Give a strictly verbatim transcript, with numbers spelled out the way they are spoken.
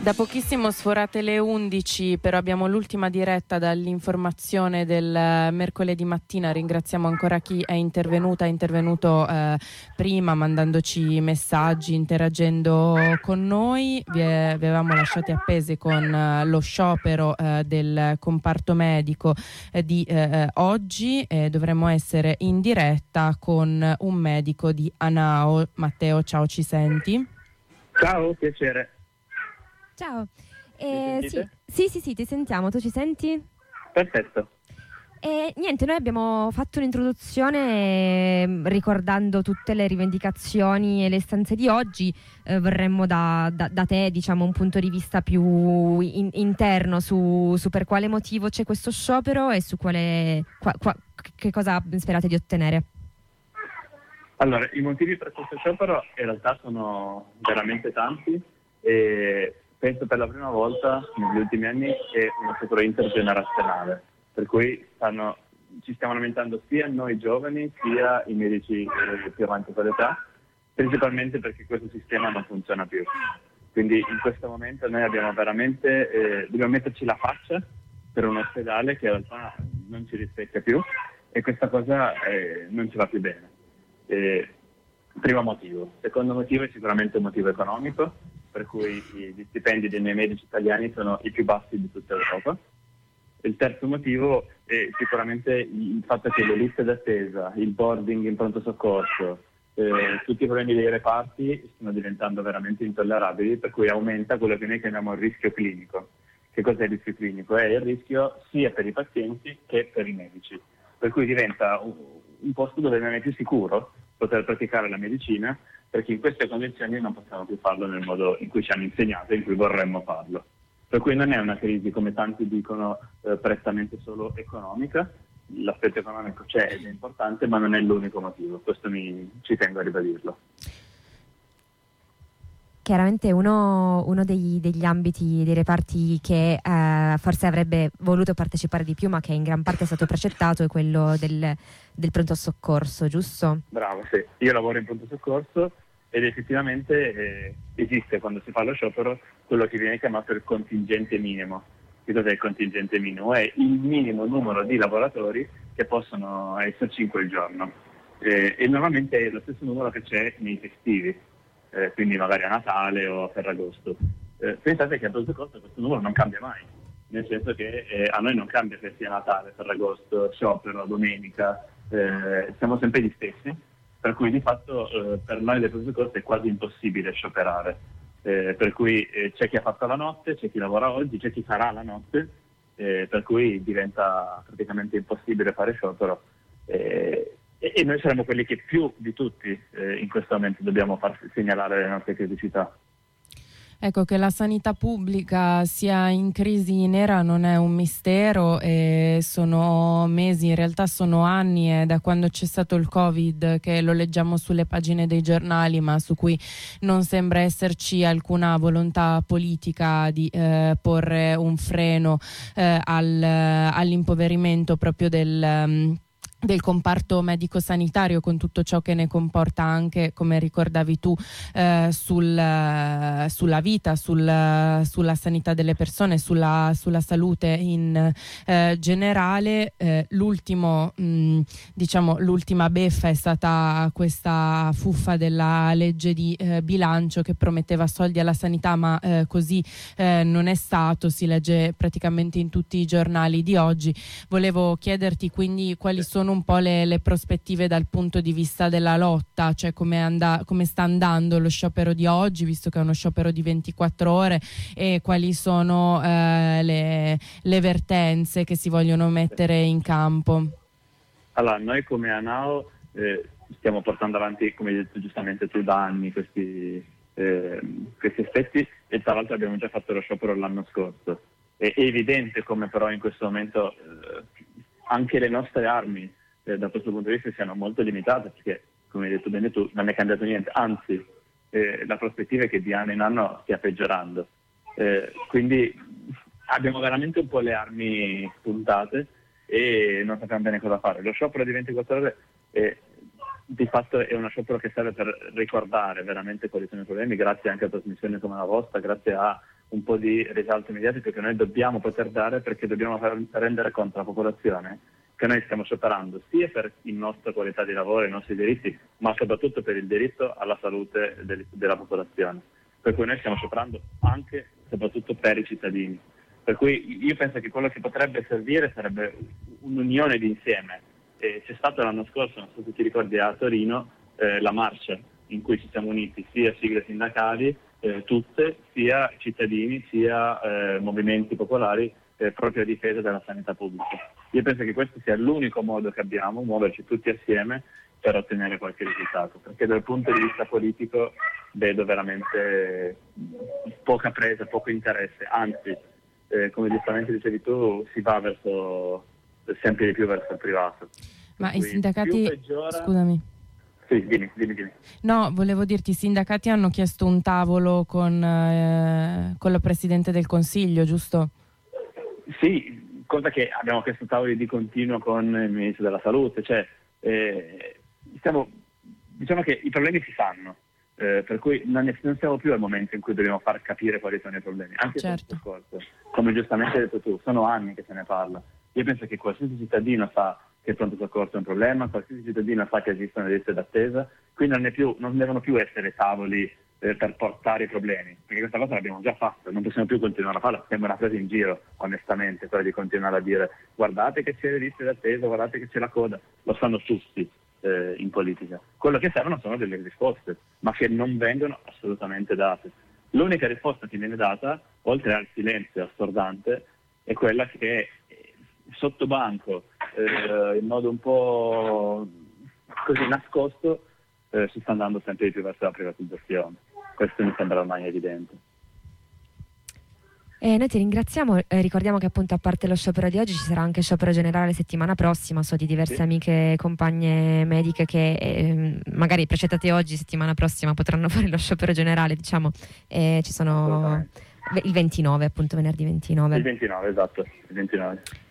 Da pochissimo sforate le undici, però abbiamo l'ultima diretta dall'informazione del mercoledì mattina. Ringraziamo ancora chi è intervenuta, è intervenuto eh, prima mandandoci messaggi, interagendo con noi. Vi, è, vi avevamo lasciati appesi con eh, lo sciopero eh, del comparto medico eh, di eh, oggi e dovremmo essere in diretta con un medico di Anao. Matteo, ciao, ci senti? Ciao, piacere. Ciao, eh, sì, sì, sì, sì, ti sentiamo, tu ci senti? Perfetto. E niente, noi abbiamo fatto un'introduzione eh, ricordando tutte le rivendicazioni e le istanze di oggi. Eh, vorremmo da, da, da te, diciamo, un punto di vista più in, interno su, su per quale motivo c'è questo sciopero e su quale qua, qua, che cosa sperate di ottenere. Allora, i motivi per questo sciopero in realtà sono veramente tanti e penso per la prima volta negli ultimi anni è uno sciopero intergenerazionale, per cui stanno, ci stiamo lamentando sia noi giovani sia i medici eh, più avanti con l'età, principalmente perché questo sistema non funziona più. Quindi in questo momento noi abbiamo veramente, eh, dobbiamo metterci la faccia per un ospedale che in realtà non ci rispecchia più e questa cosa eh, non ci va più bene. Eh, primo motivo. Secondo motivo è sicuramente un motivo economico, per cui gli stipendi dei miei medici italiani sono i più bassi di tutta Europa. Il terzo motivo è sicuramente il fatto che le liste d'attesa, il boarding in pronto soccorso, eh, tutti i problemi dei reparti stanno diventando veramente intollerabili, per cui aumenta quello che noi chiamiamo il rischio clinico. Che cos'è il rischio clinico? È il rischio sia per i pazienti che per i medici, per cui diventa un, un posto dove non è più sicuro poter praticare la medicina, perché in queste condizioni non possiamo più farlo nel modo in cui ci hanno insegnato e in cui vorremmo farlo. Per cui non è una crisi, come tanti dicono, eh, prettamente solo economica. L'aspetto economico c'è ed è importante, ma non è l'unico motivo. Questo mi, ci tengo a ribadirlo. Chiaramente uno, uno degli, degli ambiti, dei reparti che eh, forse avrebbe voluto partecipare di più, ma che in gran parte è stato precettato, è quello del, del pronto soccorso, giusto? Bravo, sì. Io lavoro in pronto soccorso ed effettivamente eh, esiste, quando si fa lo sciopero, quello che viene chiamato il contingente minimo. Che cos'è il contingente minimo? È il minimo numero di lavoratori che possono esserci in quel giorno. Eh, e normalmente è lo stesso numero che c'è nei festivi. Eh, quindi magari a Natale o a Ferragosto. Eh, pensate che a pronto soccorso questo numero non cambia mai, nel senso che eh, a noi non cambia che sia Natale, Ferragosto, sciopero, domenica, eh, siamo sempre gli stessi, per cui di fatto eh, per noi del pronto soccorso è quasi impossibile scioperare, eh, per cui eh, c'è chi ha fatto la notte, c'è chi lavora oggi, c'è chi farà la notte, eh, per cui diventa praticamente impossibile fare sciopero. Eh, E noi saremo quelli che più di tutti eh, in questo momento dobbiamo far segnalare le nostre criticità. Ecco, che la sanità pubblica sia in crisi nera non è un mistero e sono mesi, in realtà sono anni, è da quando c'è stato il Covid che lo leggiamo sulle pagine dei giornali, ma su cui non sembra esserci alcuna volontà politica di eh, porre un freno eh, al, all'impoverimento proprio del... Um, del comparto medico-sanitario, con tutto ciò che ne comporta anche, come ricordavi tu, eh, sul, uh, sulla vita, sul, uh, sulla sanità delle persone, sulla, sulla salute in uh, generale. Eh, l'ultimo, mh, diciamo, l'ultima beffa è stata questa fuffa della legge di eh, bilancio che prometteva soldi alla sanità, ma eh, così eh, non è stato, si legge praticamente in tutti i giornali di oggi. Volevo chiederti quindi quali sono un po' le, le prospettive dal punto di vista della lotta, cioè come, anda, come sta andando lo sciopero di oggi, visto che è uno sciopero di ventiquattro ore, e quali sono eh, le, le vertenze che si vogliono mettere in campo. Allora, noi come ANAO eh, stiamo portando avanti, come hai detto giustamente tu, da anni questi, eh, questi aspetti, e tra l'altro abbiamo già fatto lo sciopero l'anno scorso. È evidente come però in questo momento eh, anche le nostre armi Eh, da questo punto di vista siano molto limitate, perché come hai detto bene tu non è cambiato niente, anzi eh, la prospettiva è che di anno in anno stia peggiorando, eh, quindi abbiamo veramente un po' le armi puntate e non sappiamo bene cosa fare. Lo sciopero di ventiquattro ore eh, di fatto è uno sciopero che serve per ricordare veramente quali sono i problemi, grazie anche a trasmissioni come la vostra, grazie a un po' di risalto mediatico che noi dobbiamo poter dare, perché dobbiamo far rendere conto alla popolazione che noi stiamo scioperando sia per la nostra qualità di lavoro e i nostri diritti, ma soprattutto per il diritto alla salute del, della popolazione. Per cui noi stiamo scioperando anche e soprattutto per i cittadini. Per cui io penso che quello che potrebbe servire sarebbe un'unione d'insieme. E c'è stato l'anno scorso, non so se ti ricordi, a Torino, eh, la marcia in cui ci siamo uniti sia sigle sindacali, eh, tutte, sia cittadini, sia eh, movimenti popolari, eh, proprio a difesa della sanità pubblica. Io penso che questo sia l'unico modo che abbiamo, muoverci tutti assieme per ottenere qualche risultato, perché dal punto di vista politico vedo veramente poca presa, poco interesse, anzi, eh, come giustamente dicevi tu, si va verso sempre di più verso il privato. Ma per i sindacati, peggiora... scusami. Sì, dimmi, dimmi, dimmi. No, volevo dirti, i sindacati hanno chiesto un tavolo con, eh, con la Presidente del Consiglio, giusto? Sì, cosa che abbiamo chiesto tavoli di continuo con il Ministro della Salute, cioè eh, stiamo, diciamo che i problemi si sanno, eh, per cui non, ne, non siamo più al momento in cui dobbiamo far capire quali sono i problemi, anche certo. per il discorso, come giustamente hai detto tu, sono anni che se ne parla. Io penso che qualsiasi cittadino sa che il pronto soccorso è un problema, qualsiasi cittadino sa che esistono le liste d'attesa, quindi non, è più, non devono più essere tavoli eh, per portare i problemi, perché questa cosa l'abbiamo già fatta, non possiamo più continuare a farla, sembra una presa in giro, onestamente, quella di continuare a dire guardate che c'è le liste d'attesa, guardate che c'è la coda, lo sanno tutti eh, in politica. Quello che servono sono delle risposte, ma che non vengono assolutamente date. L'unica risposta che viene data, oltre al silenzio assordante, è quella che sotto banco, eh, in modo un po' così nascosto, eh, si sta andando sempre di più verso la privatizzazione. Questo mi sembra ormai evidente. E noi ti ringraziamo, eh, ricordiamo che appunto a parte lo sciopero di oggi ci sarà anche sciopero generale settimana prossima, so di diverse sì. amiche e compagne mediche che eh, magari precettate oggi, settimana prossima potranno fare lo sciopero generale, diciamo, e ci sono il ventinove, appunto venerdì ventinove. Il ventinove, esatto, il ventinove.